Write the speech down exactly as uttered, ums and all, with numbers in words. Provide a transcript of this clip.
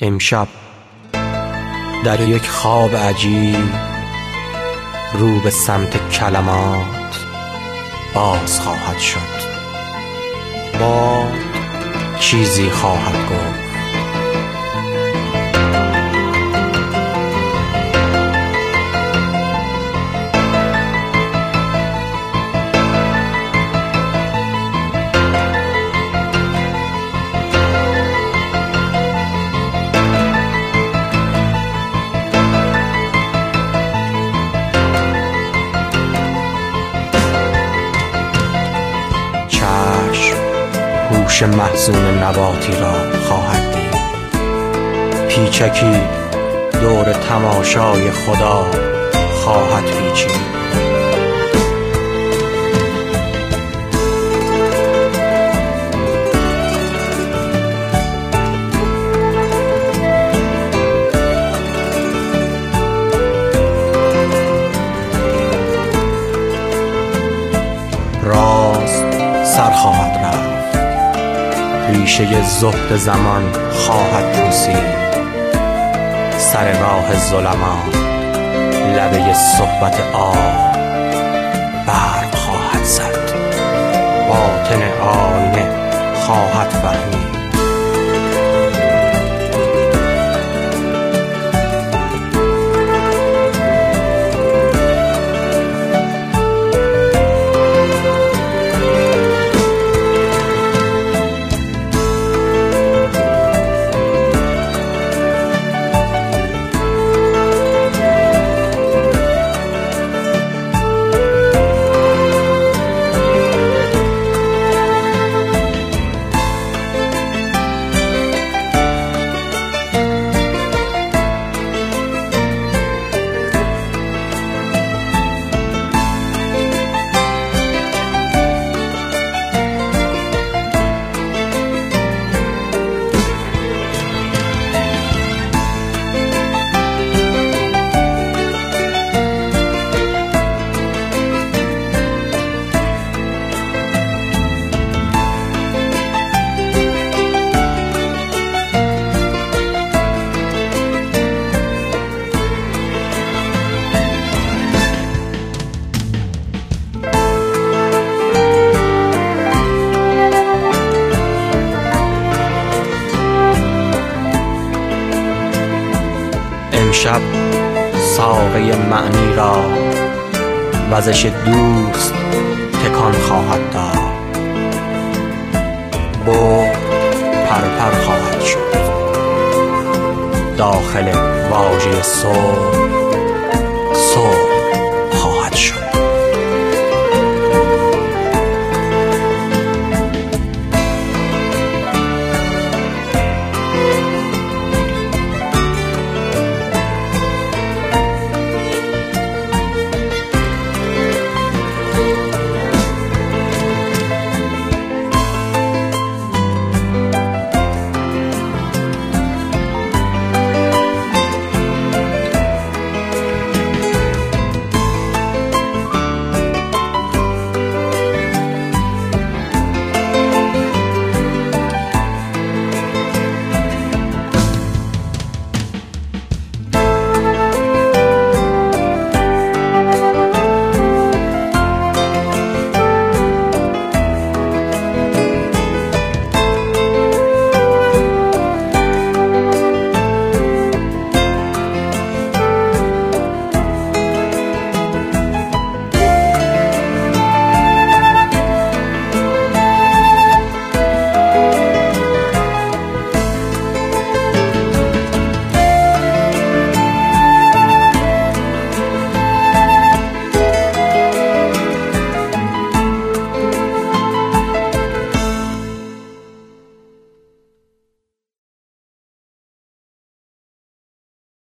امشب در یک خواب عجیب رو به سمت کلمات باز خواهد شد. باد چیزی خواهد گفت. هوش محزون نباتی را خواهد دید. پیچکی دور تماشای خدا خواهد پیچید. راست سر خواهد رفت. ریشه زهد زمان خواهد پوسید. سر راه ظلمات لبه صحبت آب برق خواهد زد. باطن آینه خواهد فهمید. امشب ساقه معنی را وزش دوست تکان خواهد داد. بعد پرپر خواهد شد. داخل واژه صبح صبح